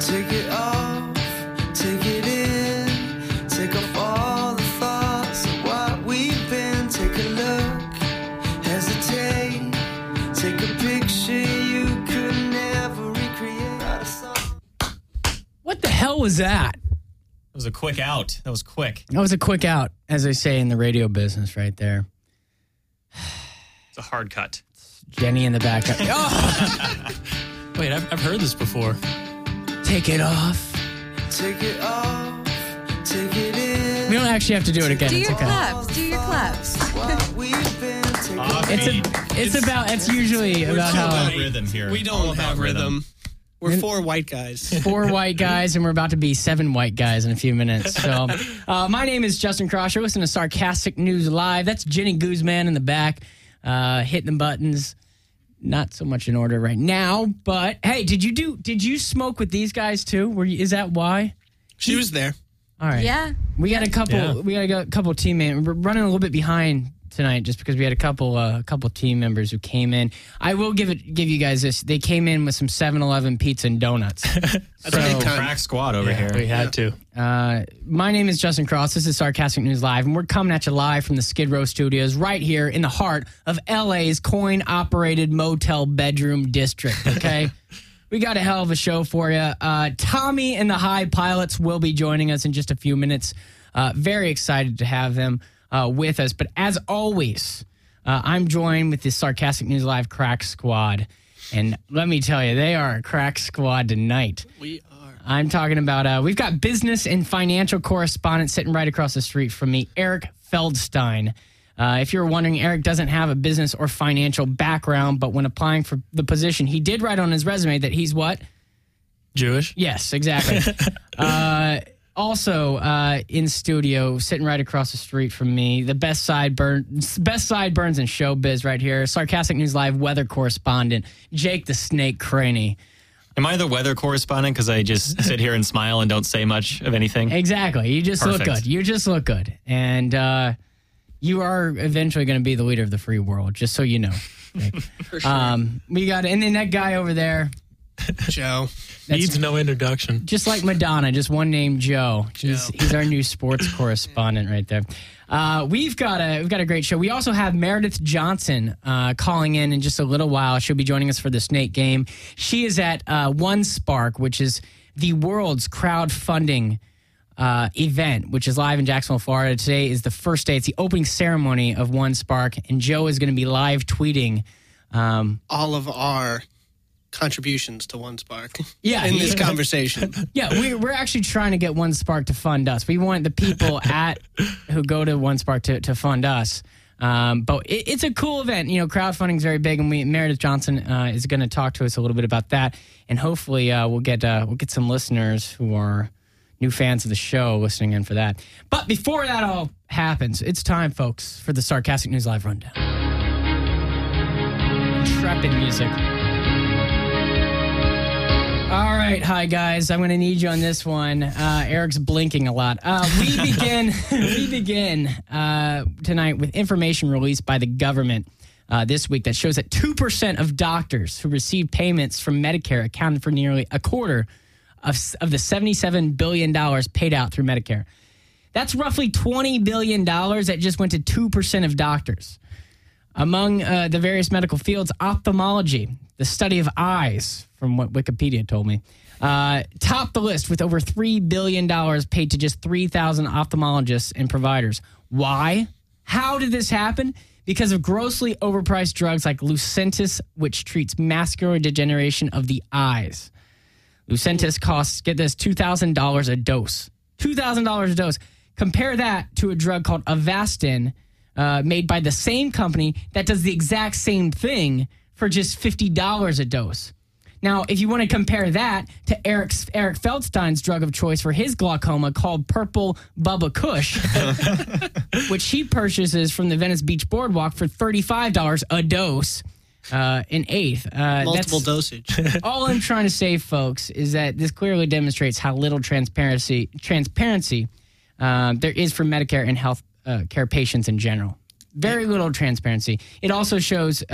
Take it off, take it in, take off all the thoughts of what we've been. Take a look, hesitate, take a picture you could never recreate. What the hell was that? That was a quick out. That was quick. That was a quick out, as they say in the radio business right there. It's a hard cut. Jenny in the back. Oh! Wait, I've heard this before. Take it off. Take it off, take it in. We don't actually have to do it again. Do It's your okay. claps. Do your claps. What we've been. Take It's usually about how rhythm here. We don't have rhythm. We're 4 white guys. 4 white guys, and we're about to be 7 white guys in a few minutes. So, my name is Justin Cross. You're listening to Sarcastic News Live. That's Jenny Guzman in the back, hitting the buttons. Not so much in order right now, but hey, did you smoke with these guys too? Is that why? She was there. All right. Yeah. We got a couple teammates. We're running a little bit behind tonight just because we had a couple team members who came in. I will give you guys this. They came in with some 7-Eleven pizza and donuts. That's a big time. Crack squad over here. We had to. My name is Justin Cross. This is Sarcastic News Live, and we're coming at you live from the Skid Row Studios right here in the heart of LA's coin-operated motel bedroom district, okay? We got a hell of a show for you. Tommy and the High Pilots will be joining us in just a few minutes. Very excited to have them with us. But as always, I'm joined with the Sarcastic News Live crack squad. And let me tell you, they are a crack squad tonight. We are. I'm talking about, we've got business and financial correspondent sitting right across the street from me, Eric Feldstein. If you're wondering, Eric doesn't have a business or financial background, but when applying for the position, he did write on his resume that he's what? Jewish? Yes, exactly. Also in studio, sitting right across the street from me, the best sideburns in showbiz right here, Sarcastic News Live weather correspondent, Jake the Snake Craney. Am I the weather correspondent because I just sit here and smile and don't say much of anything? Exactly. You just Perfect. look good. You just look good. And you are eventually going to be the leader of the free world, just so you know. For sure. We got, and then that guy over there, Joe. Needs no introduction. just like Madonna, just one name, Joe. He's our new sports correspondent right there. We've got a great show. We also have Meredith Johnson calling in just a little while. She'll be joining us for the Snake game. She is at One Spark, which is the world's crowdfunding event, which is live in Jacksonville, Florida. Today is the first day. It's the opening ceremony of One Spark, and Joe is going to be live tweeting All of our contributions to One Spark Yeah, in this conversation. Yeah, we're actually trying to get One Spark to fund us. We want the people who go to One Spark to fund us. But it's a cool event. You know, crowdfunding is very big, and Meredith Johnson is going to talk to us a little bit about that, and hopefully we'll get some listeners who are new fans of the show listening in for that. But before that all happens, it's time, folks, for the Sarcastic News Live rundown. Intrepid music. All right, hi guys. I'm going to need you on this one. Eric's blinking a lot. We begin tonight with information released by the government this week that shows that 2% of doctors who received payments from Medicare accounted for nearly a quarter of the $77 billion paid out through Medicare. That's roughly $20 billion that just went to 2% of doctors. Among the various medical fields, ophthalmology, the study of eyes, from what Wikipedia told me, topped the list with over $3 billion paid to just 3,000 ophthalmologists and providers. Why? How did this happen? Because of grossly overpriced drugs like Lucentis, which treats macular degeneration of the eyes. Lucentis costs, get this, $2,000 a dose. $2,000 a dose. Compare that to a drug called Avastin, made by the same company that does the exact same thing for just $50 a dose. Now, if you want to compare that to Eric Feldstein's drug of choice for his glaucoma called Purple Bubba Kush, which he purchases from the Venice Beach Boardwalk for $35 a dose, an eighth. Multiple dosage. All I'm trying to say, folks, is that this clearly demonstrates how little transparency there is for Medicare and health care patients in general. Very little transparency. It also shows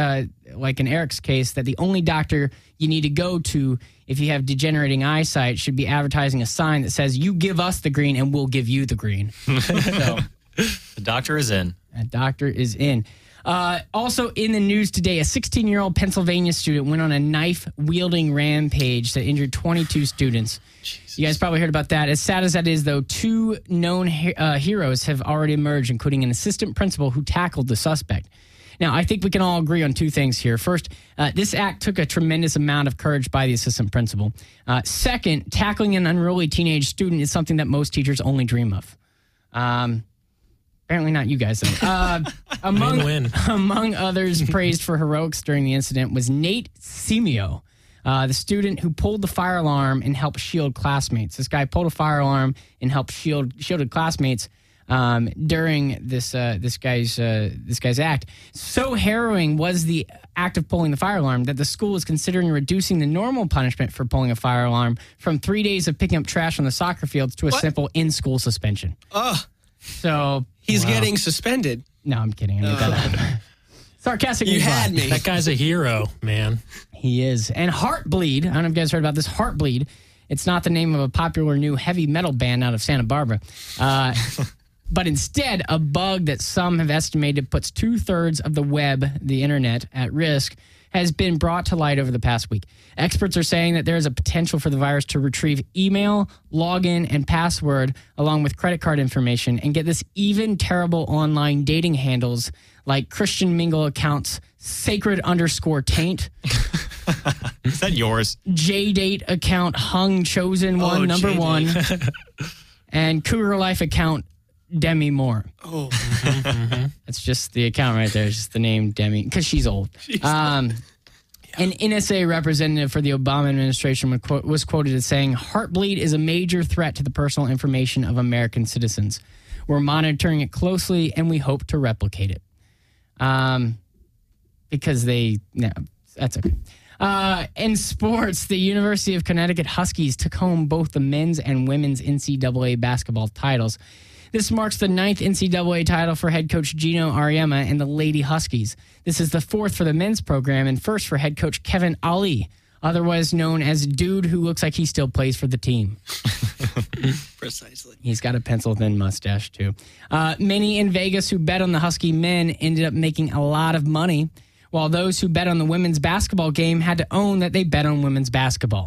like in Eric's case, that the only doctor you need to go to if you have degenerating eyesight should be advertising a sign that says, "You give us the green and we'll give you the green." So, The doctor is in. a doctor is in. Also in the news today, a 16-year-old Pennsylvania student went on a knife-wielding rampage that injured 22 students. Jesus. You guys probably heard about that. As sad as that is, though, two known heroes have already emerged, including an assistant principal who tackled the suspect. Now, I think we can all agree on two things here. First, this act took a tremendous amount of courage by the assistant principal. Second, tackling an unruly teenage student is something that most teachers only dream of. Apparently not you guys, though. Among others praised for heroics during the incident was Nate Simio, the student who pulled the fire alarm and helped shield classmates. This guy pulled a fire alarm and helped shielded classmates during this guy's act. So harrowing was the act of pulling the fire alarm that the school is considering reducing the normal punishment for pulling a fire alarm from 3 days of picking up trash on the soccer fields to a simple in-school suspension. Oh, so he's getting suspended. No, I'm kidding. I made that up. Sarcastic. You had me. That guy's a hero, man. He is. And Heartbleed, I don't know if you guys heard about this. Heartbleed, it's not the name of a popular new heavy metal band out of Santa Barbara. But instead, a bug that some have estimated puts 2/3 of the web, the internet, at risk, has been brought to light over the past week. Experts are saying that there is a potential for the virus to retrieve email, login, and password, along with credit card information, and get this even terrible online dating handles like Christian Mingle accounts, sacred_taint. Is that yours? JDate account, Hung Chosen One, number JDate. 1, and Cougar Life account, Demi Moore. Oh, That's just the account right there. It's just the name Demi, because she's old. An NSA representative for the Obama administration was quoted as saying, "Heartbleed is a major threat to the personal information of American citizens. We're monitoring it closely, and we hope to replicate it." Because that's okay. In sports, the University of Connecticut Huskies took home both the men's and women's NCAA basketball titles. This marks the 9th NCAA title for head coach Gino Auriemma and the Lady Huskies. This is the 4th for the men's program and 1st for head coach Kevin Ali, otherwise known as Dude, who looks like he still plays for the team. precisely. He's got a pencil-thin mustache, too. Many in Vegas who bet on the Husky men ended up making a lot of money, while those who bet on the women's basketball game had to own that they bet on women's basketball.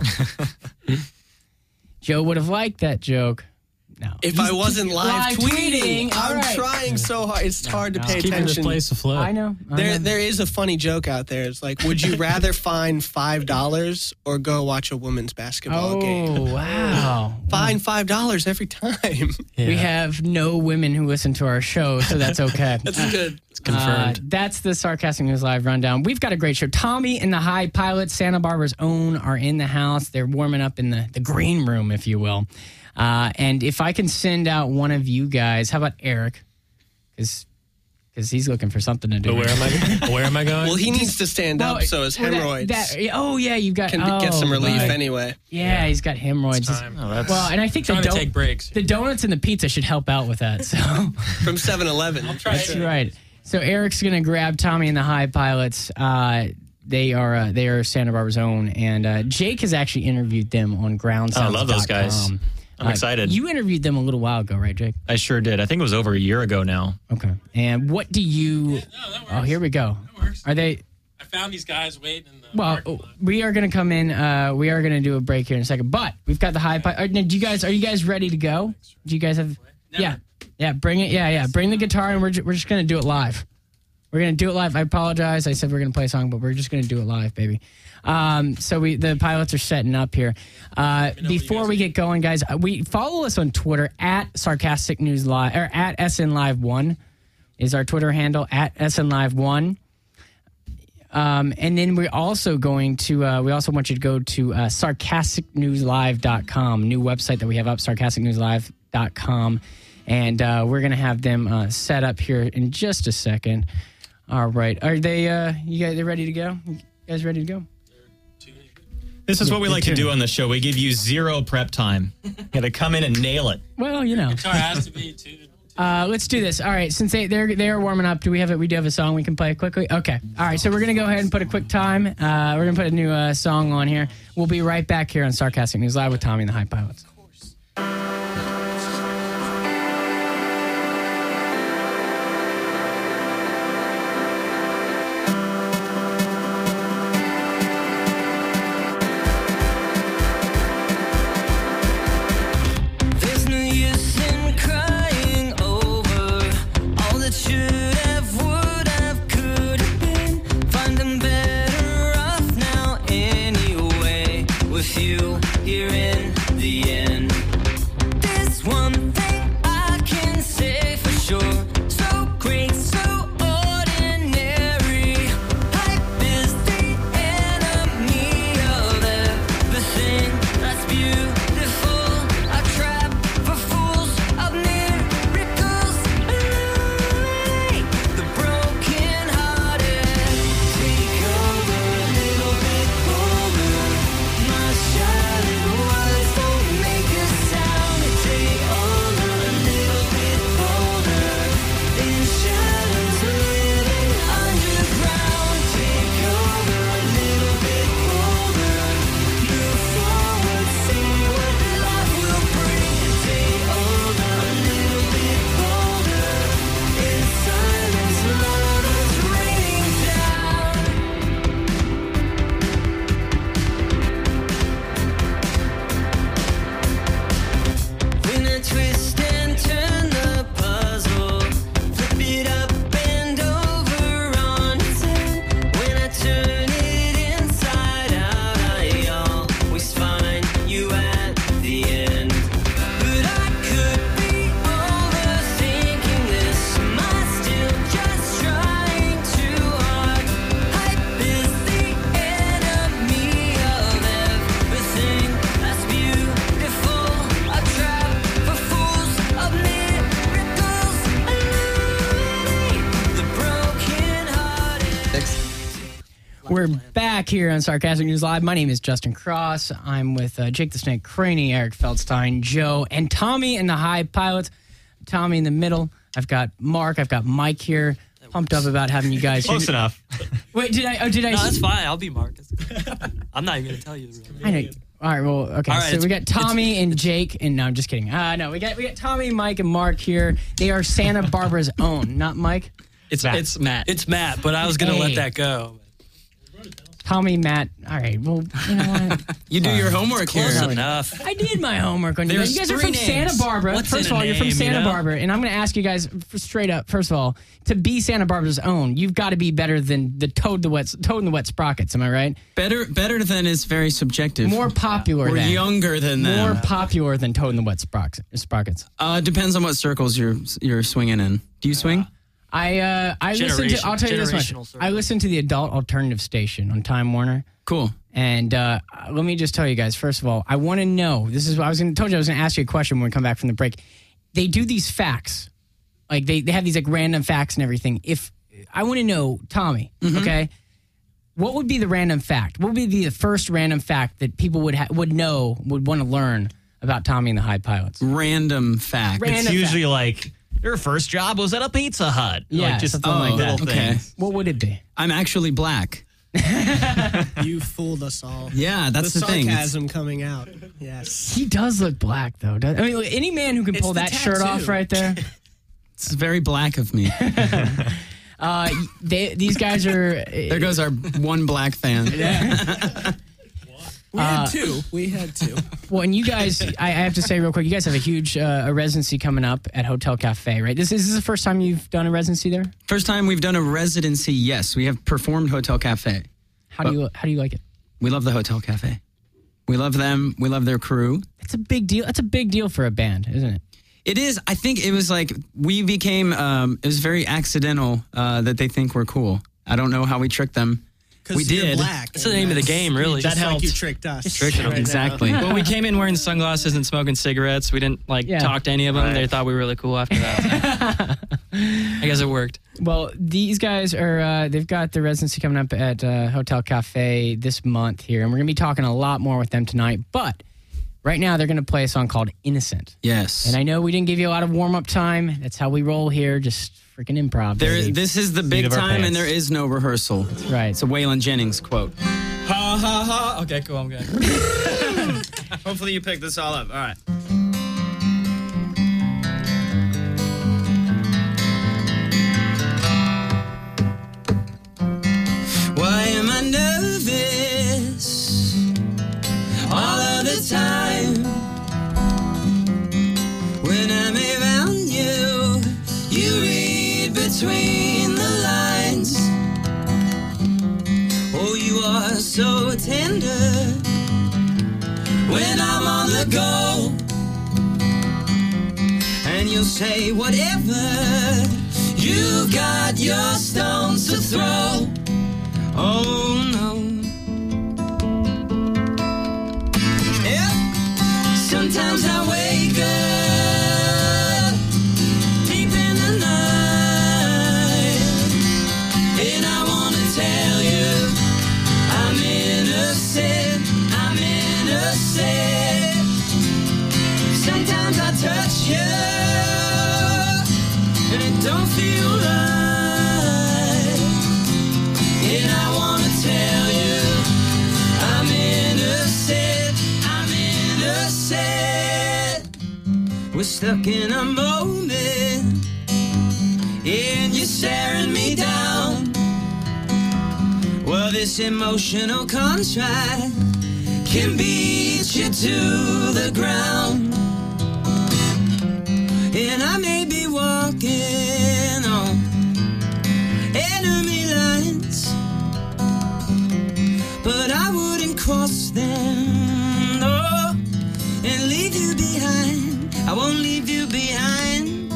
Joe would have liked that joke. No. If I wasn't live tweeting, all I'm right. trying so hard. It's hard to pay Keeping this attention. place afloat. I know. There is a funny joke out there. It's like, would you rather fine $5 or go watch a women's basketball game? Oh, wow. Fine $5 every time. Yeah. We have no women who listen to our show, so that's okay. That's good. It's confirmed. That's the Sarcastic News Live rundown. We've got a great show. Tommy and the High Pilots, Santa Barbara's own, are in the house. They're warming up in the green room, if you will. And if I can send out one of you guys, how about Eric? Because he's looking for something to do. But where am I going? Well, he needs to stand up so his hemorrhoids you've got can get some relief right. anyway. Yeah, he's got hemorrhoids. Time. Oh, that's Well, and I think Trying to take breaks. the donuts and the pizza should help out with that. So From 7-Eleven. that's right. So Eric's gonna grab Tommy and the High Pilots. They are Santa Barbara's own, and Jake has actually interviewed them on GroundSounds.com. I love those guys. I'm excited. You interviewed them a little while ago, right, Jake? I sure did. I think it was over a year ago now. Okay. And what do you? No, that works. Oh, here we go. That works. Are they? I found these guys waiting in the Well, parking lot. we are going to come in. We are going to do a break here in a second. But we've got the High Pilots. Are you guys ready to go? Do you guys have? Never. Yeah. Bring it. Yeah. Bring the guitar, and we're just going to do it live. We're going to do it live. I apologize. I said we're going to play a song, but we're just going to do it live, baby. So the pilots are setting up here. Before we get going, guys, we follow us on Twitter at Sarcastic News Live, or at SN Live 1 is our Twitter handle, at SN Live 1. And then we're also going to, we also want you to go to sarcasticnewslive.com, new website that we have up, sarcasticnewslive.com. And we're going to have them set up here in just a second. All right. Are they, you guys ready to go? You guys ready to go? This is what we me like too. to do on the show. We give you zero prep time. You got to come in and nail it. Well, you know. Guitar has to be two Let's do this. All right, since they are warming up, we do have a song we can play quickly? Okay. All right, so we're gonna go ahead and put a quick time. We're gonna put a new song on here. We'll be right back here on Sarcastic News Live with Tommy and the High Pilots. There's no use in crying over all that should have, would have, could have been. Find them better off now anyway, with you here in the end. There's one thing I can say for sure. So great, so ordinary. Hype is the enemy of everything that's beautiful. A trap for fools of miracles. Illuminate the broken hearted. Take over a little bit bolder. My shining words don't make a sound. Take over a little bit bolder. In shadows living underground. Take over a little bit bolder. Move forward, see what life will bring. Take over a little bit bolder. In silence, love is raining down. When I twist and turn the puzzle, flip it up and over on its end. When I turn it inside out, I always find you at the end. But I could be overthinking this. Am I still just trying too hard? Hype is the enemy of everything that's beautiful. A trap for fools of miracles. Illuminate the broken hearted. We're back here on Sarcastic News Live. My name is Justin Cross. I'm with Jake the Snake Craney, Eric Feldstein, Joe, and Tommy and the High Pilots. Tommy in the middle. I've got Mark. I've got Mike here. Pumped up about having you guys. Close enough. Wait, did I? No, that's fine. I'll be Marcus. I'm not even going to tell you the real name. I know. All right. Well, okay. All right, So we got Tommy and Jake, and no, I'm just kidding. No, we got Tommy, Mike, and Mark here. They are Santa Barbara's own, not Mike. It's Matt. It's Matt, but I was going to Hey. let that go. Tommy, Matt. All right. Well, you know what? You do your homework here. Close enough. I did my homework on you guys. There's You guys are three from Santa names. Barbara. What's First in of a all, you're from name, Santa you know? Barbara, and I'm going to ask you guys straight up. First of all, to be Santa Barbara's own, you've got to be better than the Toad and the Wet Sprockets. Am I right? Better than is very subjective. More popular Or than. younger than them. More popular than Toad and the Wet Sprockets. Depends on what circles you're swinging in. Do you swing? I listen to. I'll tell you this much. Generational circle. I listen to the adult alternative station on Time Warner. Cool. And let me just tell you guys, first of all, I want to know. This is what I was going to ask you a question when we come back from the break. They do these facts, like they have these like random facts and everything. If I want to know, Tommy, okay, what would be the random fact? What would be the first random fact that people would want to learn about Tommy and the High Pilots? Random fact. Random It's usually like, your first job was at a Pizza Hut. Yeah, like just something like that. little Okay. things. What would it be? I'm actually black. You fooled us all. Yeah, that's the thing. sarcasm coming out. Yes. He does look black, though. I mean, look, any man who can pull the that shirt tattoo. off right there. It's very black of me. These guys are. There goes our one black fan. We had two. We had two. Well, and you guys, I have to say real quick, you guys have a huge a residency coming up at Hotel Cafe, right? Is this the first time you've done a residency there? First time we've done a residency, yes. We have performed Hotel Cafe. How do you like it? We love the Hotel Cafe. We love them. We love their crew. It's a big deal. That's a big deal for a band, isn't it? It is. I think it was like we became, it was very accidental that they think we're cool. I don't know how we tricked them. We You're did. black. That's the name of the game, really. Just That like you helped. tricked us. Tricked them. right now. Exactly. Well, we came in wearing sunglasses and smoking cigarettes. We didn't talk to any of them. Right. They thought we were really cool after that. I guess it worked. Well, these guys are, they've got the residency coming up at Hotel Cafe this month here, and we're going to be talking a lot more with them tonight. But Right now, they're going to play a song called Innocent. Yes. And I know we didn't give you a lot of warm-up time. That's how we roll here, just freaking improv. baby. This is the big of our time, and pants. there is no rehearsal. That's right. It's a Waylon Jennings quote. Ha ha ha. Okay, cool. I'm good. Hopefully you picked this all up. All right. Why am I nervous all of the time? When I'm around you, you read between the lines. Oh, you are so tender when I'm on the go. And you'll say whatever, you've got your stones to throw. Oh no. Yeah. Sometimes I wake up deep in the night, and I wanna tell you I'm innocent, I'm innocent. Sometimes I touch you and it don't feel right. And I wanna tell you, I'm innocent, I'm innocent. We're stuck in a moment, and you're staring me down. Well, this emotional contract can beat you to the ground. And I may be walking on enemy lines, but I wouldn't cross them, no, and leave you behind. I won't leave you behind.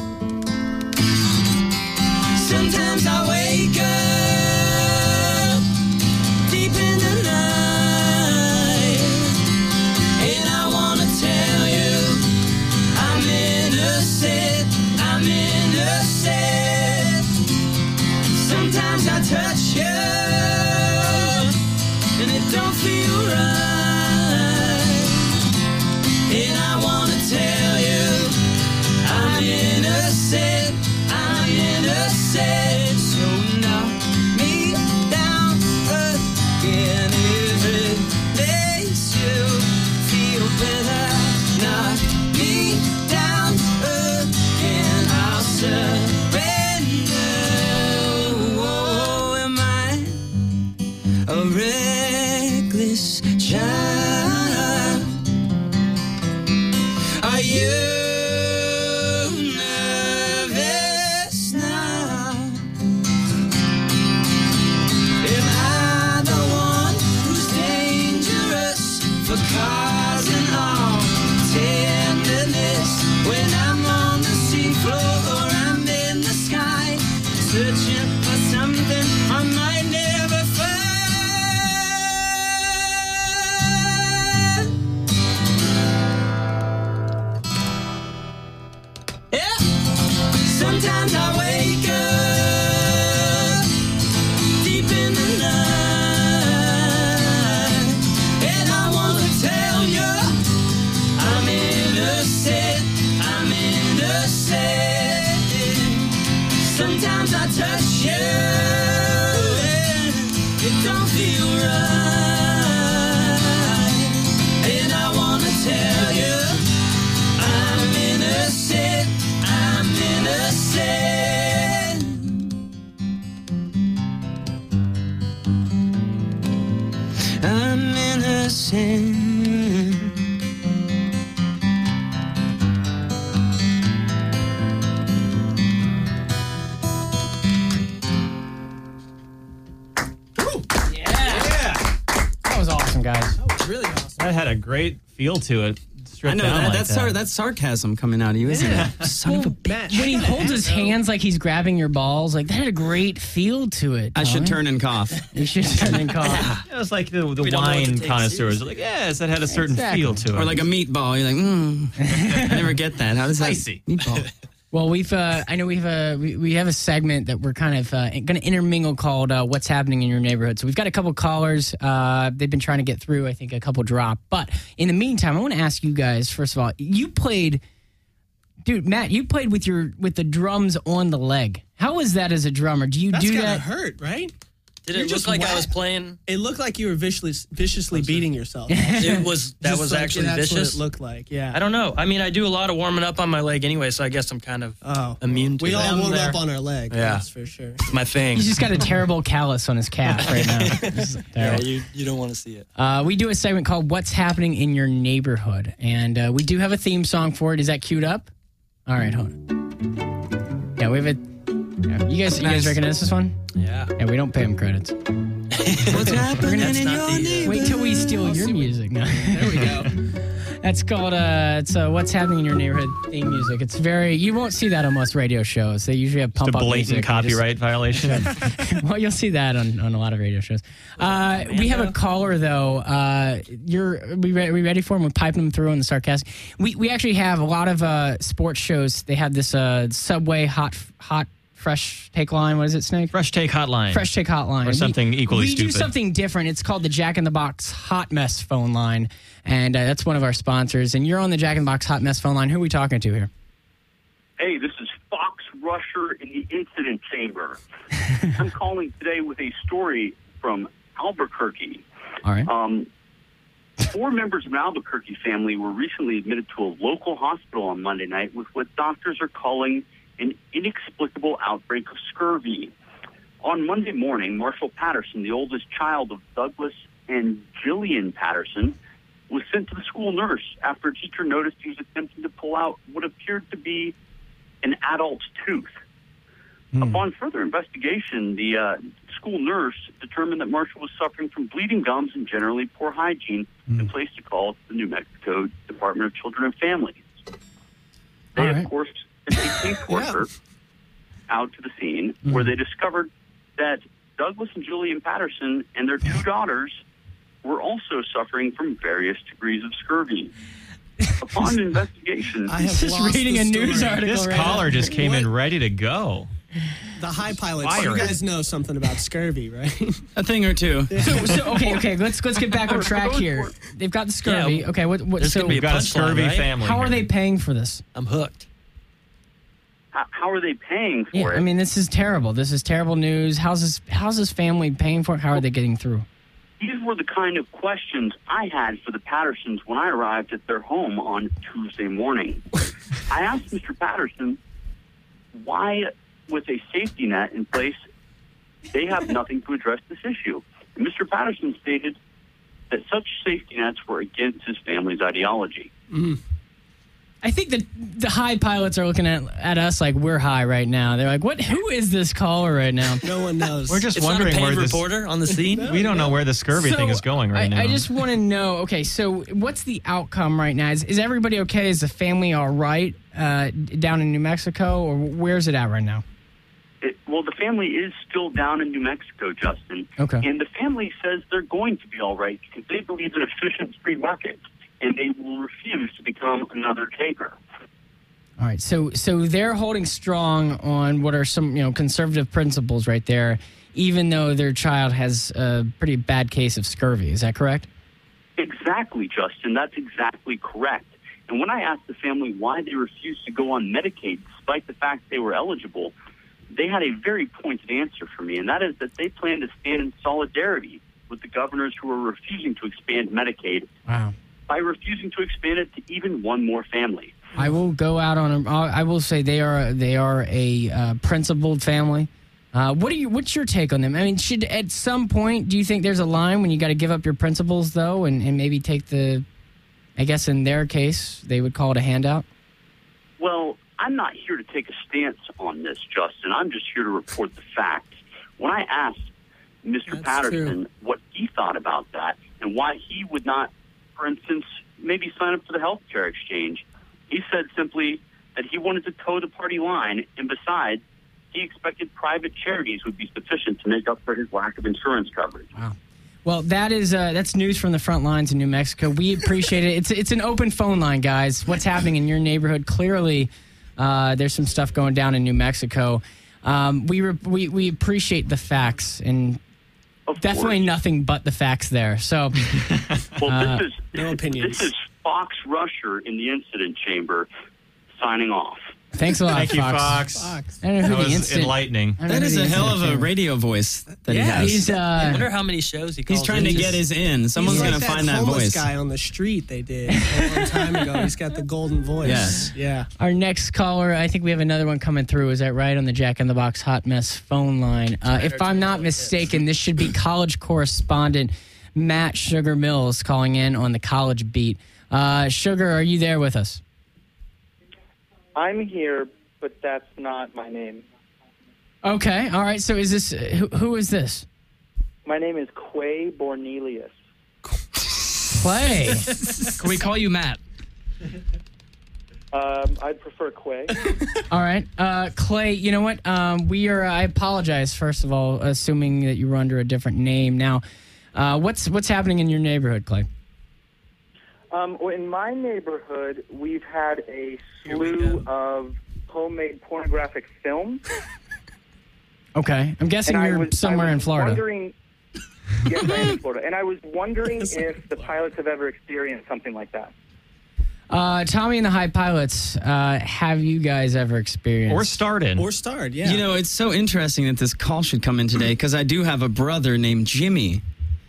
Sometimes I wake up deep in the night, and I wanna tell you I'm innocent, I'm innocent. Sometimes I touch you and it don't feel right. And I wanna tell you I'm innocent, I'm innocent. So knock me down again if it makes you feel better. Knock me down again, I'll surrender. Oh, am I a reckless child? Are you nervous now? Am I the one who's dangerous for causing all tenderness? When I'm on the seafloor or I'm in the sky, searching for something I might never find. Yeah. Sometimes I wake up deep in the night, and I wanna tell you I'm innocent, I'm innocent. Sometimes I touch you and it don't feel right. And I wanna tell you I'm innocent, I'm innocent. I'm innocent. That was awesome, guys. Really awesome. That had a great feel to it. I Stripped know down that. like That's sarcasm coming out of you, isn't it? Son of a bitch. When he holds his hands like he's grabbing your balls, like that had a great feel to it. I should Tommy. turn and cough. You should turn and cough. It was like the don't know what to wine take connoisseurs. Like, yes, that had a certain Exactly. feel to it. Or like a meatball. You're like, I never get that. How does that? Spicy. Meatball. Well, I know we have a segment that we're kind of going to intermingle called "What's Happening in Your Neighborhood." So we've got a couple callers. They've been trying to get through. I think a couple drop. But in the meantime, I want to ask you guys. First of all, you played, dude, Matt. You played with the drums on the leg. How was that as a drummer? Do you That's do gotta that? hurt, right? Did You're it look just like I wet. was playing? It looked like you were viciously beating yourself. It was that Just was like, actually that's vicious. what it looked like. Yeah. I don't know. I mean, I do a lot of warming up on my leg anyway, so I guess I'm kind of immune to We that. all warm There. up on our leg. Yeah. That's for sure. It's my thing. He's just got a terrible callus on his calf right now. This is Yeah, terrible. you don't want to see it. We do a segment called "What's Happening in Your Neighborhood," and we do have a theme song for it. Is that queued up? All right, hold on. Yeah, we have a. You guys recognize this one? Yeah. Yeah, we don't pay him credits. What's happening That's in not your the- neighborhood? Wait till we steal your music. No. There we go. That's called it's "What's Happening in Your Neighborhood" theme music. It's very, you won't see that on most radio shows. They usually have It's a pump up blatant music. copyright violation. Well, you'll see that on a lot of radio shows. We have a caller though. We ready for him? We're piping him through on the sarcastic. We actually have a lot of sports shows. They have this Subway hot fresh take line. What is it, Snake? Fresh Take Hotline. Fresh Take Hotline. Or something equally we do stupid. something different. It's called the Jack in the Box Hot Mess phone line, and that's one of our sponsors. And you're on the Jack in the Box Hot Mess phone line. Who are we talking to here? Hey, this is Fox Rusher in the Incident Chamber. I'm calling today with a story from Albuquerque. All right. 4 members of an Albuquerque family were recently admitted to a local hospital on Monday night with what doctors are calling an inexplicable outbreak of scurvy. On Monday morning, Marshall Patterson, the oldest child of Douglas and Jillian Patterson, was sent to the school nurse after a teacher noticed he was attempting to pull out what appeared to be an adult's tooth. Upon further investigation, the school nurse determined that Marshall was suffering from bleeding gums and generally poor hygiene and placed a call to the New Mexico Department of Children and Families. They, All right. of course, sent a caseworker out to the scene where they discovered that Douglas and Julian Patterson and their 2 daughters were also suffering from various degrees of scurvy. Upon investigation, I have Just lost reading the a news story. article. This right caller now. just came in ready to go. The high pilots. Fire You it. guys know something about scurvy, right? A thing or two. So okay. Let's get back on track here. They've got the scurvy. Yeah, okay, what? there's So gonna be We've got a punchline, scurvy right? family. how are here. they paying for this? I'm hooked. how are they paying for Yeah, it? I mean, this is terrible. This is terrible news. How's this family paying for it? How are they getting through? These were the kind of questions I had for the Pattersons when I arrived at their home on Tuesday morning. I asked Mr. Patterson why, with a safety net in place, they have nothing to address this issue. And Mr. Patterson stated that such safety nets were against his family's ideology. I think that the high pilots are looking at us like we're high right now. They're like, "What? Who is this caller right now?" No one knows. We're just It's not a wondering paid where this. reporter on the scene. We don't know where the scurvy thing is going right now. I just want to know. Okay, so what's the outcome right now? Is everybody okay? Is the family all right down in New Mexico, or where's it at right now? Well, the family is still down in New Mexico, Justin. Okay. And the family says they're going to be all right because they believe in efficient free market, and they will refuse to become another taker. All right, so they're holding strong on what are some conservative principles right there, even though their child has a pretty bad case of scurvy. Is that correct? Exactly, Justin. That's exactly correct. And when I asked the family why they refused to go on Medicaid, despite the fact they were eligible, they had a very pointed answer for me, and that is that they plan to stand in solidarity with the governors who are refusing to expand Medicaid Wow. by refusing to expand it to even one more family. I will go out on I will say they are a principled family. What's your take on them? I mean, should at some point do you think there's a line when you got to give up your principles though, and maybe take the, I guess in their case they would call it a handout? Well, I'm not here to take a stance on this, Justin. I'm just here to report the facts. When I asked Mr. That's Patterson true. what he thought about that and why he would not, for instance, maybe sign up for the health care exchange, he said simply that he wanted to toe the party line, and besides, he expected private charities would be sufficient to make up for his lack of insurance coverage. Wow. Well, that's news from the front lines in New Mexico. We appreciate it. It's an open phone line, guys. What's happening in your neighborhood? Clearly, There's some stuff going down in New Mexico. We appreciate the facts and Of definitely course. nothing but the facts there. So Well, this is no opinions. This is Fox Rusher in the incident chamber signing off. thanks a lot, Thank you, Fox. Fox. I don't know That who the was incident. enlightening. I don't know That who is the a hell of incident a chamber- radio voice that he has. He's I wonder how many shows he calls He's trying to in. get his in. Someone's He's going like to find that homeless voice. guy on the street they did a long time ago. He's got the golden voice. Yes. Yeah. Our next caller, I think we have another one coming through. Is that right on the Jack in the Box Hot Mess phone line? If I'm not mistaken, this should be college correspondent Matt Sugar Mills calling in on the college beat. Sugar, are you there with us? I'm here, but that's not my name. Okay, all right. So is this who is this? My name is Quay Bornelius. Clay. Can we call you Matt? I'd prefer Quay. All right, Clay. You know what? I apologize first of all, assuming that you were under a different name. Now, what's happening in your neighborhood, Clay? Well, in my neighborhood, we've had a slew of homemade pornographic film. Okay, I'm guessing And you're somewhere in Florida. Wondering, yes, I am in Florida. And I was wondering if the pilots have ever experienced something like that. Tommy and the High Pilots, have you guys ever experienced? Or started. Or starred, yeah. You know, it's so interesting that this call should come in today because I do have a brother named Jimmy.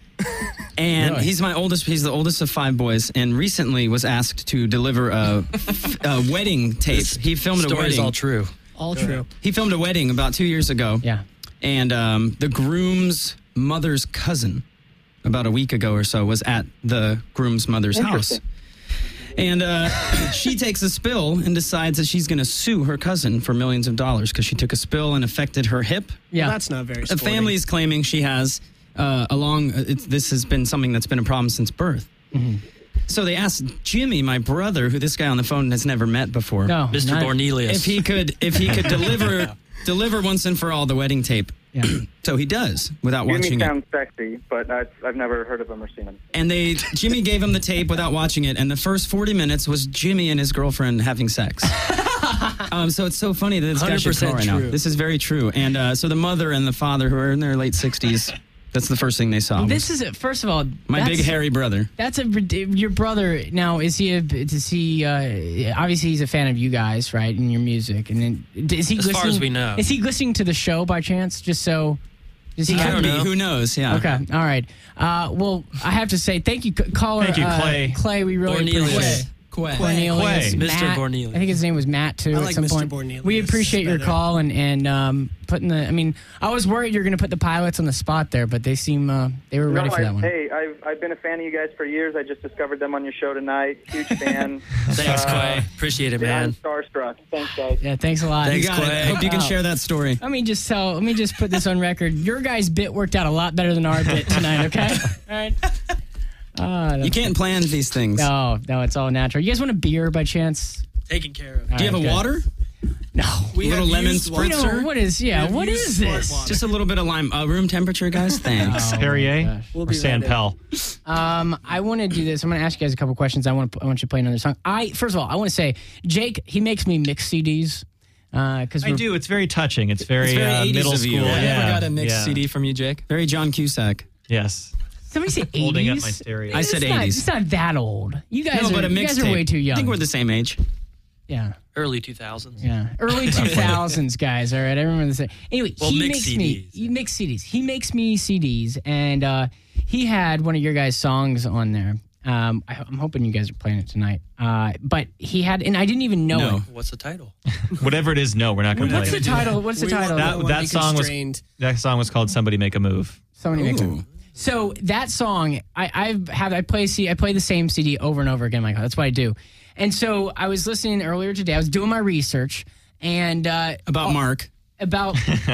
And Really? he's the oldest of 5 boys, and recently was asked to deliver a wedding tape. He filmed a Story's wedding. all true. All true. He filmed a wedding about 2 years ago. Yeah. And the groom's mother's cousin, about a week ago or so, was at the groom's mother's house. Interesting. And she takes a spill and decides that she's going to sue her cousin for millions of dollars because she took a spill and affected her hip. Yeah. Well, that's not very The sporting. family is claiming she has this has been something that's been a problem since birth. Mm-hmm. So they asked Jimmy, my brother, who this guy on the phone has never met before, No, Mr. not- Bornelius. if he could deliver once and for all the wedding tape. Yeah. So he does without Jimmy watching it. sounds sexy, but I've never heard of him or seen him. And Jimmy gave him the tape without watching it, and the first 40 minutes was Jimmy and his girlfriend having sex. So it's so funny that this guy should call 100% right now. true. This is very true. And so the mother and the father, who are in their late 60s, that's the first thing they saw. This is it. First of all, My big hairy brother. That's your brother. Now, is he? Obviously, he's a fan of you guys, right, and your music. And then, is he? As far listening, as we know. is he listening to the show by chance? Just so. Does he He have could be. know. Who knows? Yeah. Okay. All right. Well, I have to say thank you, caller. Thank you, Clay. Clay, we really Bornelius. appreciate it. Quay. Cornelius, Quay. Mr. Matt. Bornelius. I think his name was Matt too. I at like some Mr. point. Bornelius We appreciate your better. call and putting the. I mean, I was worried you were going to put the pilots on the spot there, but they seem they were ready for that one. Hey, I've been a fan of you guys for years. I just discovered them on your show tonight. Huge fan. Thanks, Clay. Appreciate it, I'm man. starstruck. Thanks, guys. Yeah, thanks a lot. You Thanks, got it. Quay. I hope you can Wow. share that story. Let me just put this on record. Your guys' bit worked out a lot better than our bit tonight. Okay. All right. You can't plan these things. No, it's all natural. You guys want a beer by chance? Taken care of. Do you have a good. water? No. We Little have lemon used We water. spritzer? don't. What is? Yeah. have What used is smart this? water. Just a little bit of lime. Room temperature, guys. Thanks. Perrier gosh. We'll or be San right Pel? I want to do this. I'm going to ask you guys a couple questions. I want you to play another song. First of all, I want to say, Jake, he makes me mix CDs. Because I do. It's very touching. It's very, It's very 80s middle of school. you. Yeah. I Never got a mixed yeah. CD from you, Jake. Very John Cusack. Yes. Somebody say 80s. Holding up my stereo. I said It's not- 80s. It's not that old. You guys, No, but a you guys are mixtape. way too young. I think we're the same age. yeah. Early 2000s. Yeah, early 2000s, guys. All right, I remember this. Anyway, Well, he mix makes me. CDs. He makes CDs. He makes me CDs, and he had one of your guys' songs on there. I'm hoping you guys are playing it tonight. But he had, and I didn't even know No. it. What's the title? Whatever it is, no, we're not going to play What's the it. title? What's the We title? don't wanna That be song was constrained. that song was called "Somebody Make a Move." Somebody makes Ooh. it. So that song, I play the same CD over and over again. Like that's what I do. And so I was listening earlier today. I was doing my research and About Mark. about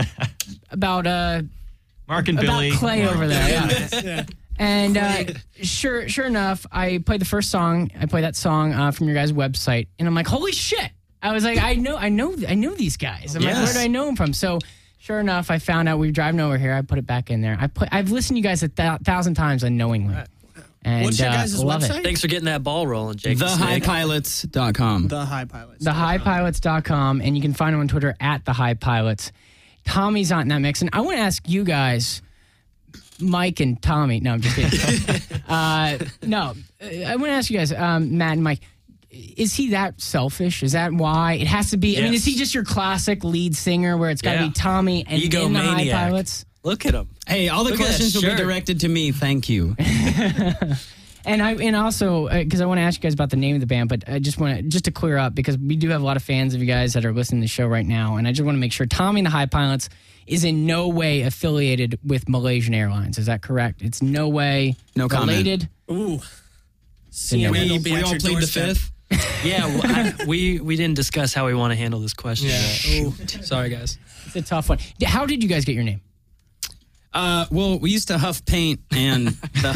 Mark and Billy. about Clay over there. Yeah. And sure enough, I played the first song. I played that song from your guys' website, and I'm like, holy shit! I was like, I know these guys. I'm like, Yes. where do I know them from? So sure enough, I found out we were driving over here. I put it back in there. I've listened to you guys 1,000 times unknowingly. And, What's your guys' love website? it. Thanks for getting that ball rolling, Jake. TheHighPilots.com. The High Pilots. TheHighPilots.com, and you can find them on Twitter at TheHighPilots. Tommy's not in that mix, and I want to ask you guys, Mike and Tommy. No, I'm just kidding. I want to ask you guys, Matt and Mike. Is he that selfish? Is that why it has to be? Yes. I mean, is he just your classic lead singer where it's got to be Tommy and then the High Pilots? Look at him. Hey, all the Look at questions that will be shirt. directed to me. Thank you. And also because I want to ask you guys about the name of the band, but I just want to clear up because we do have a lot of fans of you guys that are listening to the show right now, and I just want to make sure Tommy and the High Pilots is in no way affiliated with Malaysian Airlines. Is that correct? It's no way No comment. related. Ooh. No. CNN will be We at all your plead the doorstep. fifth. Yeah, well, we didn't discuss how we want to handle this question. Ooh. Sorry, guys. It's a tough one. How did you guys get your name? Well, we used to huff paint, and the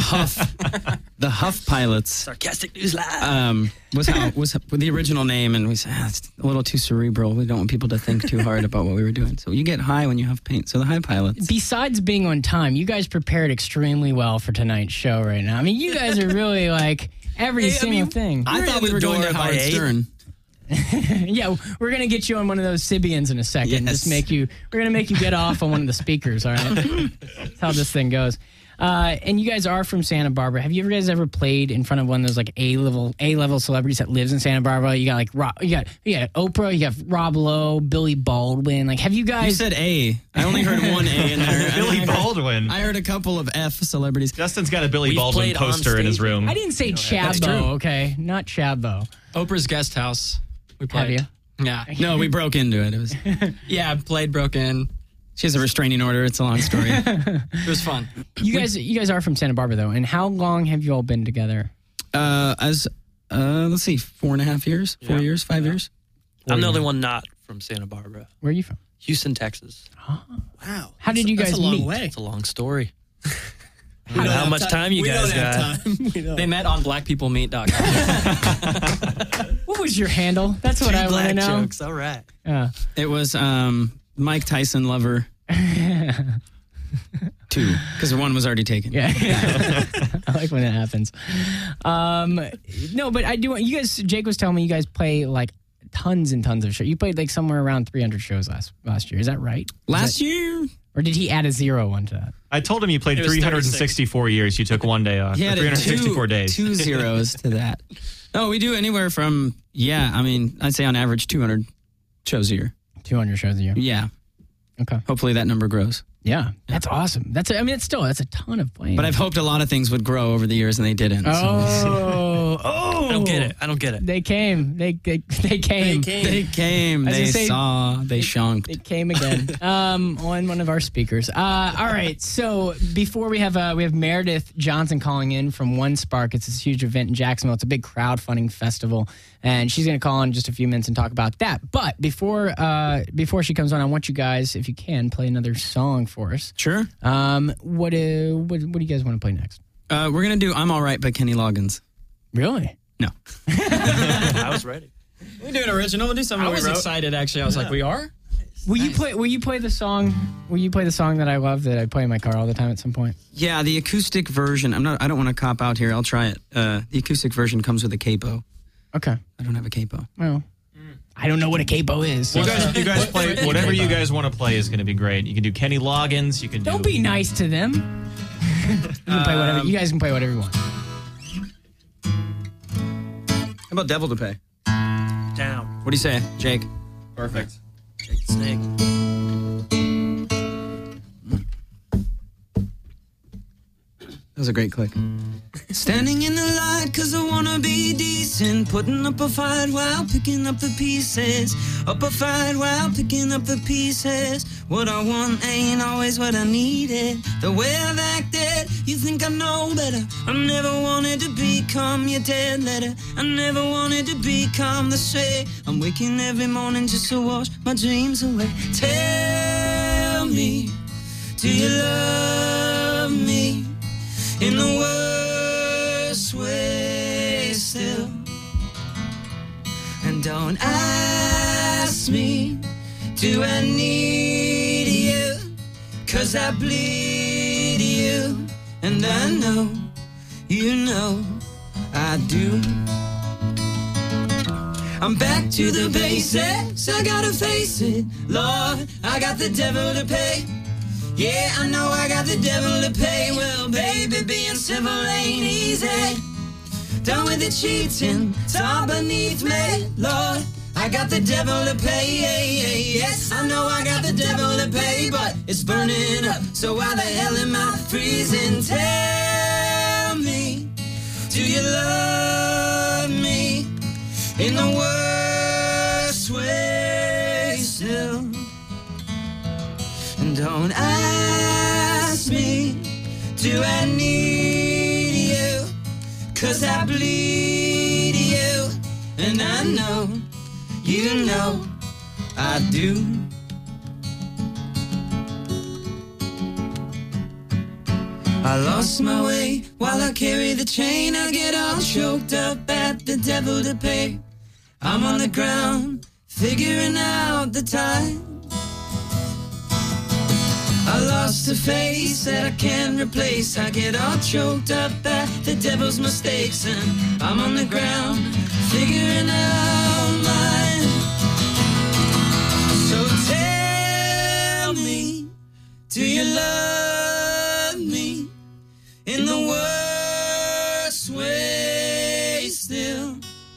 Huff Pilots Sarcastic News Live. was the original name, and we said it's a little too cerebral. We don't want people to think too hard about what we were doing. So you get high when you huff paint. So the High Pilots. Besides being on time, you guys prepared extremely well for tonight's show right now. I mean, you guys are really like every single thing. I thought we were going to Howard Stern. Yeah, we're gonna get you on one of those Sibians in a second. Yes. We're gonna make you get off on one of the speakers. All right, that's how this thing goes. And you guys are from Santa Barbara. Have you guys ever played in front of one of those like A level celebrities that lives in Santa Barbara? You got like you got Oprah, you got Rob Lowe, Billy Baldwin. Like, have you You guys? said A. I only heard one A in there. Billy Baldwin. I heard a couple of F celebrities. Justin's got a Billy We've Baldwin played on poster in his stage. room. I didn't say that's Chabbo. true. Okay, not Chabbo. Oprah's Guest House. We Have played. you? Yeah. No, we broke into it. It was. Yeah, played, broke in. She has a restraining order. It's a long story. It was fun. You guys are from Santa Barbara though, and how long have you all been together? Let's see, 4.5 years, 4 years, 5 years. I'm the only one not from Santa Barbara. Where are you from? Houston, Texas. Wow. How did you That's guys a long meet? way. It's a long story. We don't How have much time you we guys don't have got? time. We don't. They met on blackpeoplemeet.com. What was your handle? That's what I want to Black know. jokes. All right. It was Mike Tyson Lover 2, because one was already taken. Yeah, I like when that happens. No, but I do want you guys. Jake was telling me you guys play like tons and tons of shows. You played like somewhere around 300 shows last year. Is that right? Last year, Or did he add a 0 onto that? I told him you played It was 364 years. You took one day off. he Or had 364 days. 2 zeros to that. No, we do anywhere from, I'd say on average 200 shows a year. 200 shows a year. Yeah. Okay. Hopefully that number grows. Yeah, that's awesome. That's a ton of playing. But I've hoped a lot of things would grow over the years, and they didn't. so. I don't get it. I don't get it. They came. They came. They came, As they you say, saw, they shunked. It came again on one of our speakers. All right. So before we have Meredith Johnson calling in from One Spark. It's this huge event in Jacksonville. It's a big crowdfunding festival, and she's going to call in just a few minutes and talk about that. But before she comes on, I want you guys, if you can, play another song for us. Sure. What do you guys want to play next? We're going to do I'm All Right by Kenny Loggins. Really? No. I was ready. We do an original. We'll do something I we was wrote. excited, actually. I was like, we are? Will you play the song? Will you play the song that I love that I play in my car all the time at some point? Yeah, the acoustic version. I don't want to cop out here. I'll try it. The acoustic version comes with a capo. Okay. I don't have a capo. Well, I don't know what a capo is. You guys play whatever you guys want to play is going to be great. You can do Kenny Loggins. You can do. Don't be nice to them. You can play whatever. You guys can play whatever you want. How about Devil to Pay? Down. What do you say, Jake? Perfect. Jake the Snake. That was a great click. Standing in the light cause I wanna be decent. Putting up a fight while picking up the pieces. Up a fight while picking up the pieces. What I want ain't always what I needed. The way I've acted, you think I know better. I never wanted to become your dead letter. I never wanted to become the say. I'm waking every morning just to wash my dreams away. Tell me, do you love me? In the worst way still. And don't ask me, do I need you? Cause I bleed you. And I know you know I do. I'm back to the basics, I gotta face it, Lord, I got the devil to pay. Yeah, I know I got the devil to pay. Well, baby, being civil ain't easy. Done with the cheating, it's all beneath me, Lord, I got the devil to pay. Yes, I know I got the devil to pay, but it's burning up, so why the hell am I freezing? Tell me, do you love me in the worst way still? And don't ask me, do I need you? 'Cause I bleed you, and I know, you know, I do. I lost my way while I carry the chain. I get all choked up at the devil to pay. I'm on the ground, figuring out the time. I lost a face that I can't replace. I get all choked up at the devil's mistakes, and I'm on the ground, figuring out mine. So tell me, do you love me in the worst way still?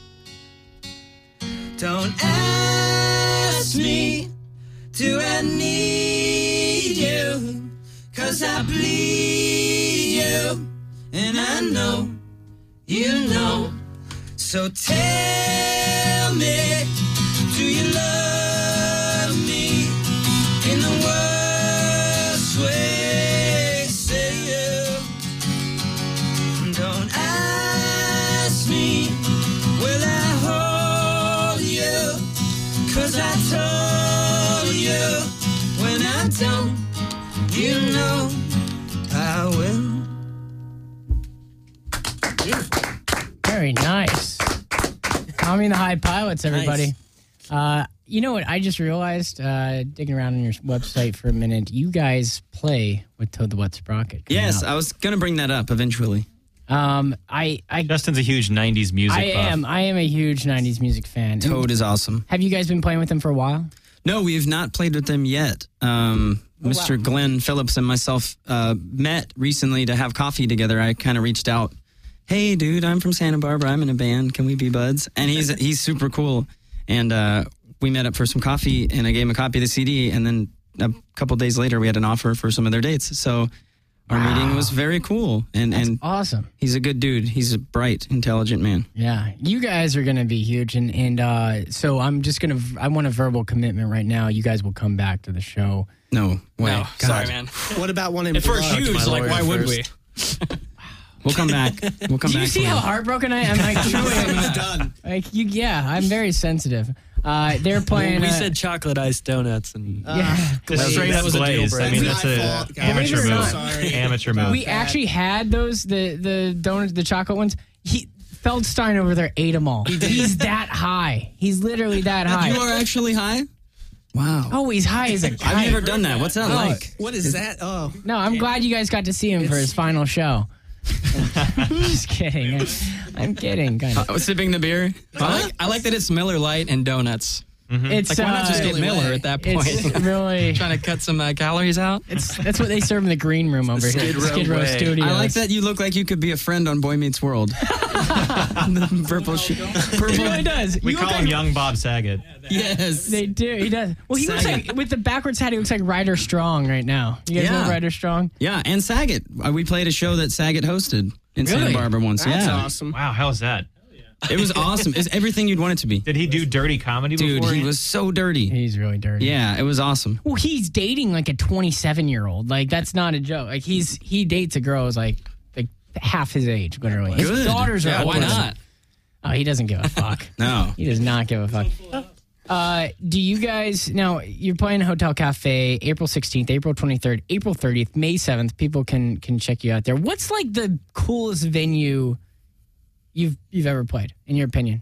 Don't ask me, do I need you? 'Cause I bleed you, and I know, you know. So tell me, do you love me in the worst way still? Don't ask me, will I hold you? 'Cause I told you when I don't, you know I will. Very nice. Tommy and the High Pilots, everybody. You know what? I just realized, digging around on your website for a minute, you guys play with Toad the Wet Sprocket. Yes, I was going to bring that up eventually. Justin's a huge 90s music buff. I am a huge 90s music fan. Toad is awesome. Have you guys been playing with them for a while? No, we have not played with them yet. Mr. Glenn Phillips and myself met recently to have coffee together. I kind of reached out. Hey, dude, I'm from Santa Barbara. I'm in a band. Can we be buds? And he's super cool. And we met up for some coffee, and I gave him a copy of the CD. And then a couple days later, we had an offer for some of their dates. So our meeting was very cool. And awesome. He's a good dude. He's a bright, intelligent man. Yeah, you guys are going to be huge. And so I'm just going to, I want a verbal commitment right now. You guys will come back to the show. No way. No, sorry, man. What about one in If we're blood? huge, like, why would we? We'll come back. We'll come Do back. you see how heartbroken I am? Like, truly, He's done. like yeah, I'm very sensitive. They're playing. We said chocolate iced donuts, and yeah. Just straight up was a deal glazed. I breaker. mean, That's that's my an fault, guys. amateur Believe it or move. not. Sorry. Amateur move. We actually had those the donuts, the chocolate ones. Feldstein over there ate them all. He's that high. He's literally that high. You are actually high? Wow. Oh, he's high as a kite. I've never done that. What's that like? What is that? Oh, No, I'm glad you guys got to see him for his final show. Just kidding. I'm kidding. Kind of. Sipping the beer? I like that it's Miller Lite and donuts. It's Like, why not just get Miller at that point? It's really. Trying to cut some calories out? That's what they serve in the green room over here. Skid Row Way. Studios. I like that you look like you could be a friend on Boy Meets World. The purple He really does. We You call look him like- Young Bob Saget. Yes. They do. He does. Well, he looks like with the backwards hat. He looks like Ryder Strong right now. You guys know Yeah. Ryder Strong? Yeah, and Saget. We played a show that Saget hosted in Santa Really? Barbara once. that's yeah. awesome. Wow, how's that? It was awesome. It's everything you'd want it to be. Did he do dirty comedy Dude, before? he was so dirty. He's really dirty. Yeah, it was awesome. Well, he's dating like a 27-year-old. Like that's not a joke. Like he dates a girl who's like half his age, literally. His Good. daughters are Yeah, why older. not? Oh, he doesn't give a fuck. No. He does not give a fuck. Do you guys now? You're playing Hotel Cafe April 16th, April 23rd, April 30th, May 7th. People can check you out there. What's like the coolest venue you've ever played, in your opinion?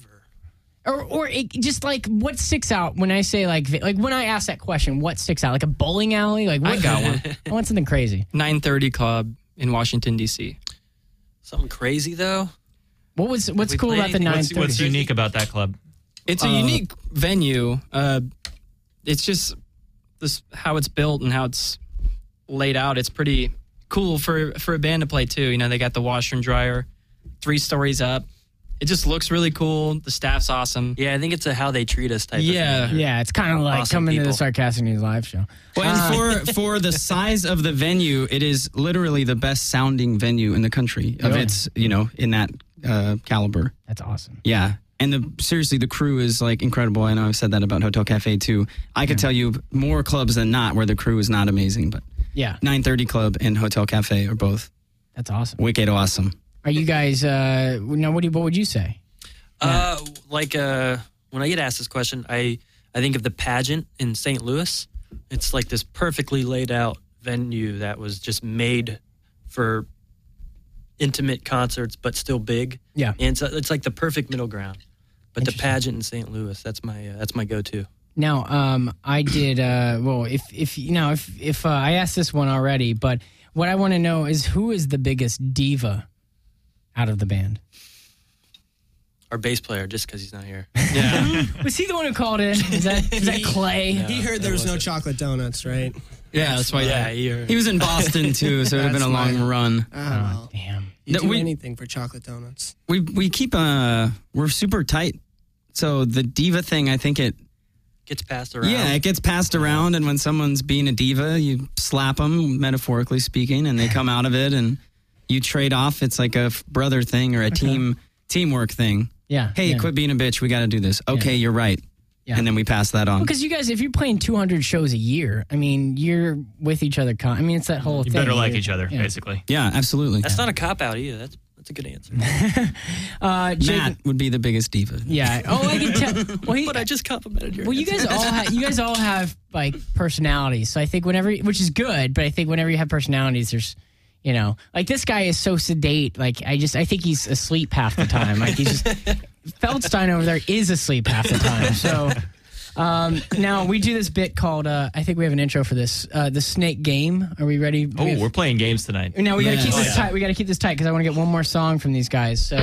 Or it, just like what sticks out when I say like when I ask that question, what sticks out? Like a bowling alley? Like what? I got one. I want something crazy. 930 Club in Washington, D.C. Something crazy though. What's we cool about the played? 930? What's unique about that club? It's a unique venue. It's just this how it's built and how it's laid out. It's pretty cool for a band to play too. You know, they got the washer and dryer 3 stories up. It just looks really cool. The staff's awesome. Yeah, I think it's a how they treat us type of thing. Yeah, it's kind of like Awesome coming to people. the Sarcastic News live show. Well, and for the size of the venue, it is literally the best sounding venue in the country of Really? its, in that caliber. That's awesome. Yeah. And seriously, the crew is like incredible. I know I've said that about Hotel Cafe too. I could tell you more clubs than not where the crew is not amazing, but Yeah, 930 Club and Hotel Cafe are both that's awesome. wicked awesome. Are you guys? Now, what would you say? When I get asked this question, I think of the pageant in St. Louis. It's like this perfectly laid out venue that was just made for intimate concerts, but still big. Yeah. And it's like the perfect middle ground. But the pageant in St. Louis, that's my go-to. Now, I did. Well, if I asked this one already, but what I want to know is who is the biggest diva out of the band? Our bass player, just because he's not here. Yeah. Was he the one who called in? Is that Clay? He heard there was no chocolate donuts, right? Yeah, that's why. Yeah, He was in Boston too, so it would have been a long run. Oh, Damn. you do we- anything for chocolate donuts. We keep we're super tight. So the diva thing, I think it Gets passed around. it gets passed around, and when someone's being a diva, you slap them, metaphorically speaking, and they come out of it, and you trade off. It's like a brother thing or a teamwork thing. Yeah. Hey, yeah. quit being a bitch. We got to do this. Okay, you're right. Yeah. And then we pass that on. Because you guys, if you're playing 200 shows a year, I mean, you're with each other. It's that whole You thing. better like You're- each other, yeah. basically. Yeah, absolutely. That's not a cop-out either. That's a good answer. Jake, Matt would be the biggest diva. Yeah. Oh, I can tell. Well, But I just complimented your Well, you guys all have like personalities. So I think which is good, but I think whenever you have personalities, there's, like this guy is so sedate. Like I think he's asleep half the time. Like he's just Feldstein over there is asleep half the time. So now we do this bit called. I think we have an intro for this. The snake game. Are we ready? We're playing games tonight. Now we got to Yes. keep this tight. We got to keep this tight because I want to get one more song from these guys. So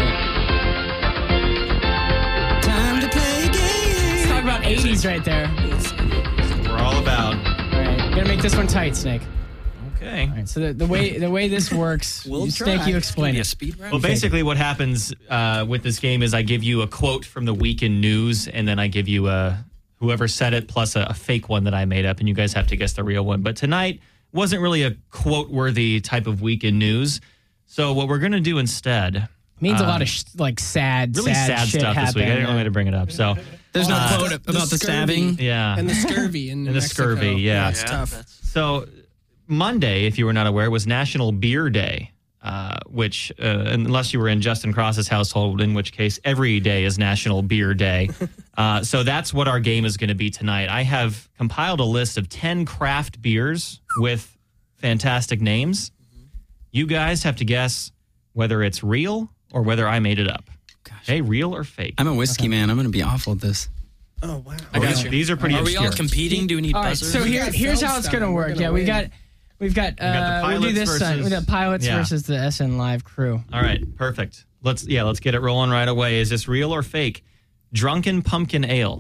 Time to play a game. let's talk about 80s right there. We're all about. All right, gonna make this one tight, Snake. Okay. All right, so the way this works, Snake, you explain Be a it. speed round? Well, basically, what happens with this game is I give you a quote from the week in news, and then I give you whoever said it plus a fake one that I made up, and you guys have to guess the real one. But tonight wasn't really a quote-worthy type of week in news. So what we're going to do instead... Means a lot of sad really sad shit stuff this week. I didn't want me to bring it up. So There's no quote the about the stabbing. yeah. And the scurvy in New And the Mexico. scurvy, yeah. It's tough. So Monday, if you were not aware, was National Beer Day, which, unless you were in Justin Cross's household, in which case every day is National Beer Day. So that's what our game is going to be tonight. I have compiled a list of 10 craft beers with fantastic names. You guys have to guess whether it's real or whether I made it up. Okay, real or fake? I'm a whiskey man. I'm going to be awful at this. Oh, wow. I got you. These are pretty Are we obscure. all competing? Do we need All right, buzzers? so here's how it's gonna work. Yeah, we've got the we'll do pilots this side. We versus- got pilots yeah. versus the SN Live crew. All right, perfect. Let's get it rolling right away. Is this real or fake? Drunken Pumpkin Ale.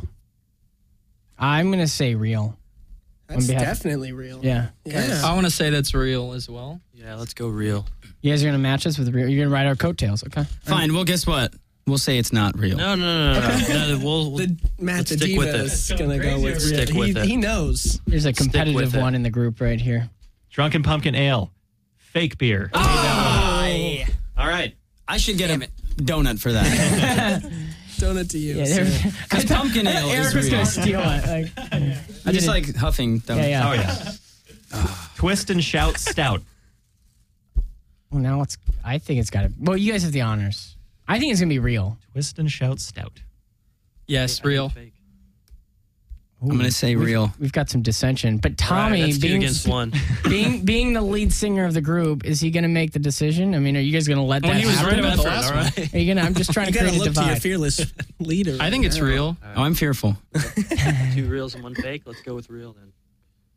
I'm gonna say real. That's On behalf- definitely real. Yeah, Yeah. I want to say that's real as well. Yeah, let's go real. you guys are gonna match us with real. You're gonna ride our coattails, okay? Fine. Well, guess what? We'll say it's not real. No. We'll Matt let's the stick Diva with it. is going to go with Stick real. with it. He knows. There's a with competitive it. one in the group right here. Drunken Pumpkin Ale. Fake beer. All right. I should get a donut for that. Donut to you. Yeah, sir. Because pumpkin ale Eric is was real. gonna steal it. Like, I just like huffing donuts. yeah. Oh, yeah. Twist and Shout Stout. Well, now I think it's got to. Well, you guys have the honors. I think it's gonna be real. Twist and Shout Stout. Yes, real. I'm going to say real. We've got some dissension, but All right, Tommy, that's two being against one. being the lead singer of the group, is he going to make the decision? I mean, are you guys going to let that he was happen? right about the last one. Are you gonna? I'm just trying You to got to create a look to your divide. fearless leader. I think it's real. Oh, I'm fearful. 2 reals and 1 fake. Let's go with real then.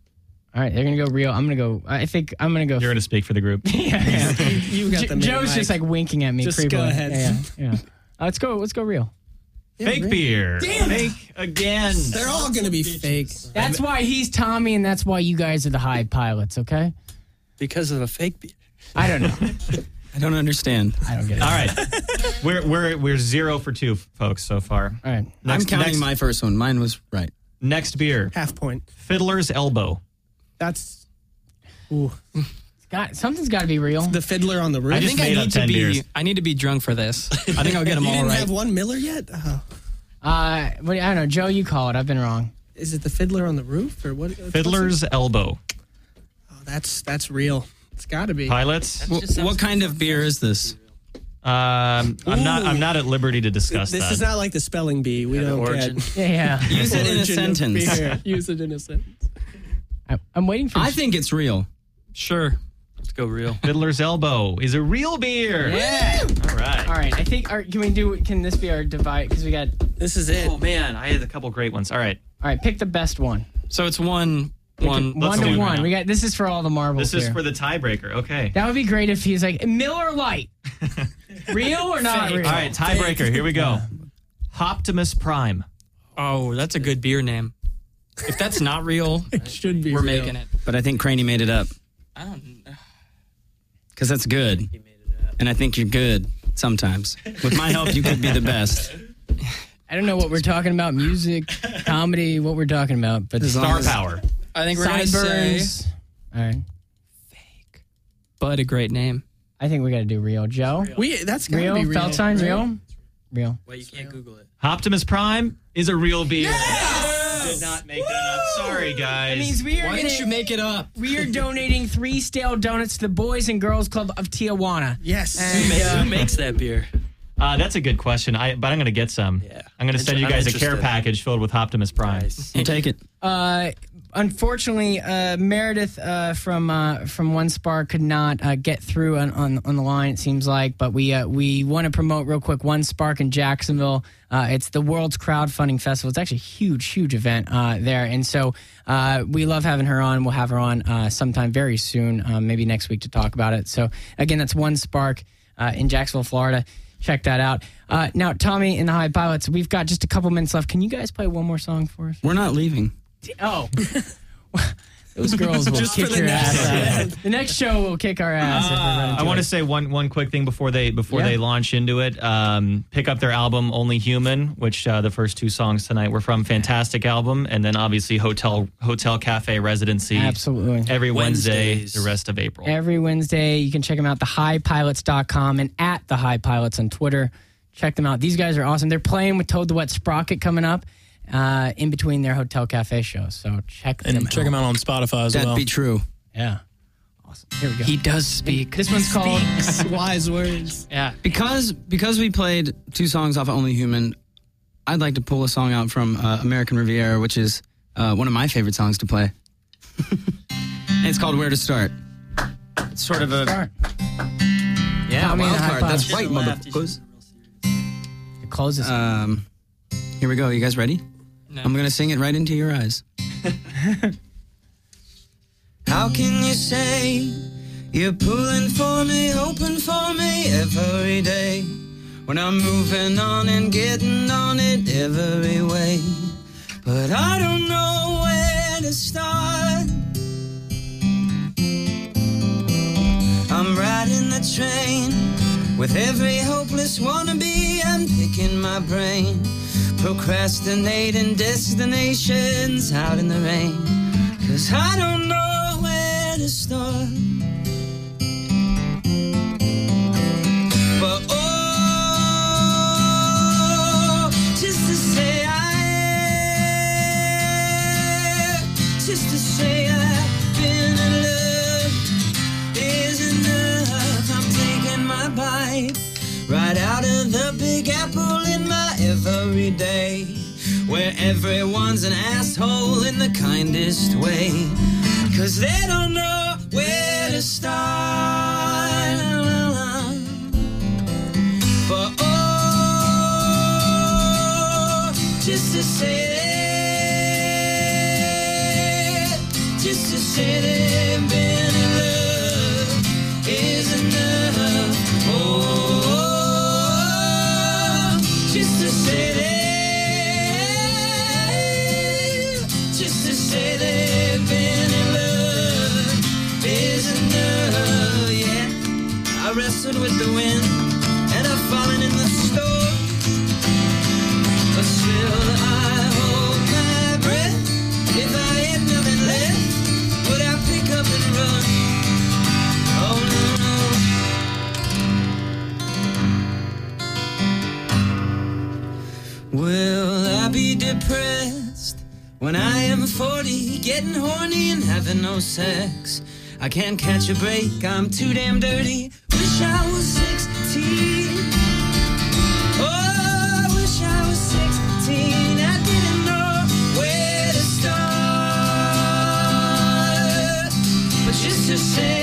All right, they're gonna go real. I'm gonna go. I think I'm gonna go. You're going to speak for the group. yeah. You got the main Joe's mic. just like winking at me. Just creepily. go ahead. Yeah. Let's go real. Fake beer. Fake again. They're all going to be fake. That's why he's Tommy, and that's why you guys are the high pilots. Okay. Because of a fake beer. I don't know. I don't understand. I don't get it. All right. We're 0 for 2, folks, so far. All right. I'm counting my first one. Mine was right. Next beer. Half point. Fiddler's Elbow. That's. Ooh. Something's got to be real. The Fiddler on the Roof. I just made up 10 beers. I need to be drunk for this. I think I'll get them You all didn't right. have one Miller yet? Oh. I don't know. Joe, you call it. I've been wrong. Is it the Fiddler on the Roof or what? Fiddler's Elbow. Oh, that's real. It's got to be. Pilots. What kind of beer is this? I'm not at liberty to discuss This that. is not like the spelling bee. We don't origin. get. Yeah. Use it in a Origin of sentence. beer. Use it in a sentence. I'm waiting for. I think it's real. Sure. Let's go real. Fiddler's Elbow is a real beer. Yeah. All right. All right. I think. Can this be our divide? Because we got. This is it. Oh man, I had a couple great ones. All right. All right. Pick the best one. So it's one. One Let's to do it one. right now. We got. This is for all the marbles. This is here. for the tiebreaker. Okay. That would be great if he's like Miller Lite. Real or not real? All right, tiebreaker. Here we go. Optimus Prime. Oh, that's a good beer name. If that's not real, It should be. we're real. making it. But I think Craney made it up. I don't know. Because that's good. And I think you're good sometimes. With my help, you could be the best. I don't know what we're talking about. Music, comedy, what we're talking about. But Star power. I think we're going to say sideburns. All right. Bud, a great name. I think we got to do real. Joe? That's gotta Real? be real. Feldstein? Real? Real. Wait, you can't Google it. Optimus Prime is a real beer. Did not make that up. Sorry, guys. That means we are Why didn't you make it up? We are donating 3 stale donuts to the Boys and Girls Club of Tijuana. Yes. And, Who makes that beer? That's a good question. But I'm going to get some. Yeah. I'm going to send you I'm guys a care interested. package filled with Optimus Prime. Nice. We'll take it. Unfortunately, Meredith from One Spark could not get through on the line. It seems like, but we want to promote real quick One Spark in Jacksonville. It's the world's crowdfunding festival. It's actually a huge event there, and so we love having her on. We'll have her on sometime very soon, maybe next week to talk about it. So again, that's One Spark in Jacksonville, Florida. Check that out. Now, Tommy and the High Pilots, we've got just a couple minutes left. Can you guys play one more song for us? We're not leaving. Oh. Those girls will Just for kick the your next ass. The next show will kick our ass. if we run into I want to it. say one quick thing before they launch into it. Pick up their album Only Human, which the first 2 songs tonight were from. Fantastic album, and then obviously Hotel Cafe Residency. Absolutely. Every Wednesday, Wednesdays. the rest of April. Every Wednesday, you can check them out, thehighpilots.com and at the High Pilots on Twitter. Check them out. These guys are awesome. They're playing with Toad the Wet Sprocket coming up in between their Hotel Cafe shows. So check them out. And check them out on Spotify as That'd well. be true. Yeah. Awesome. Here we go. He does speak. This one's called... Wise words. Yeah. Because we played 2 songs off of Only Human, I'd like to pull a song out from American Riviera, which is one of my favorite songs to play. And it's called Where to Start. It's sort of a... Start. Yeah, Tommy and wild the High card. That's Pilots. right, motherfuckers. It closes. Here we go. You guys ready? No. I'm going to sing it right into your eyes. How can you say you're pulling for me, hoping for me every day, when I'm moving on and getting on it every way? But I don't know where to start. I'm riding the train with every hopeless wannabe. I'm picking my brain, procrastinating destinations out in the rain. 'Cause I don't know where to start. But oh, just to say I've been in love is enough. I'm taking my bite right out of the big apple in my everyday, where everyone's an asshole in the kindest way. 'Cause they don't know where to start. But oh, just to say say they've been in love is enough. Oh, just to say they've been in love is enough. Yeah, I wrestled with the wind and I've fallen in the storm, but still I hold my breath. If I had nothing left, would I pick up and run? Oh no, no. Will I be depressed when I am 40, getting horny and having no sex? I can't catch a break, I'm too damn dirty. Wish I was 16. Oh, I wish I was 16. I didn't know where to start. But just to say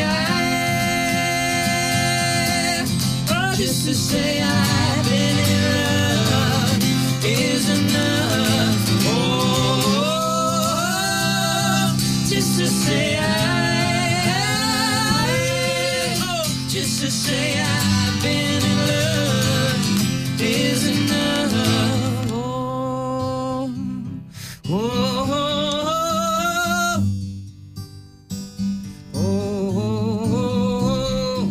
just to say I've been in love is enough. Oh, just to say just to say I've been in love is enough. Oh, oh, oh, oh, oh.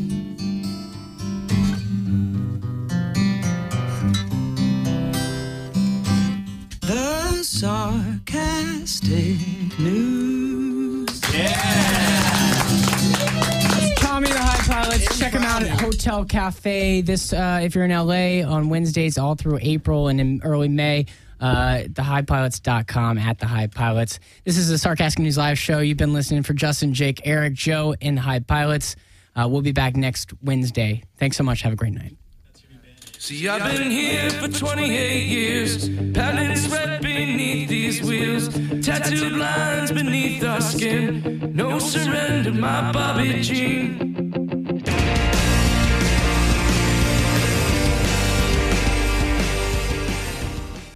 The sarcastic news. Tommy the High Pilots. Check them out at Hotel Cafe. This, if you're in LA, on Wednesdays all through April and in early May. TheHighPilots.com at The High Pilots. This is the Sarcastic News Live show. You've been listening for Justin, Jake, Eric, Joe, and The High Pilots. We'll be back next Wednesday. Thanks so much. Have a great night. See, I've been here for 28 years, pounding sweat beneath these wheels, tattooed lines beneath our skin, no surrender, my Bobby Jean.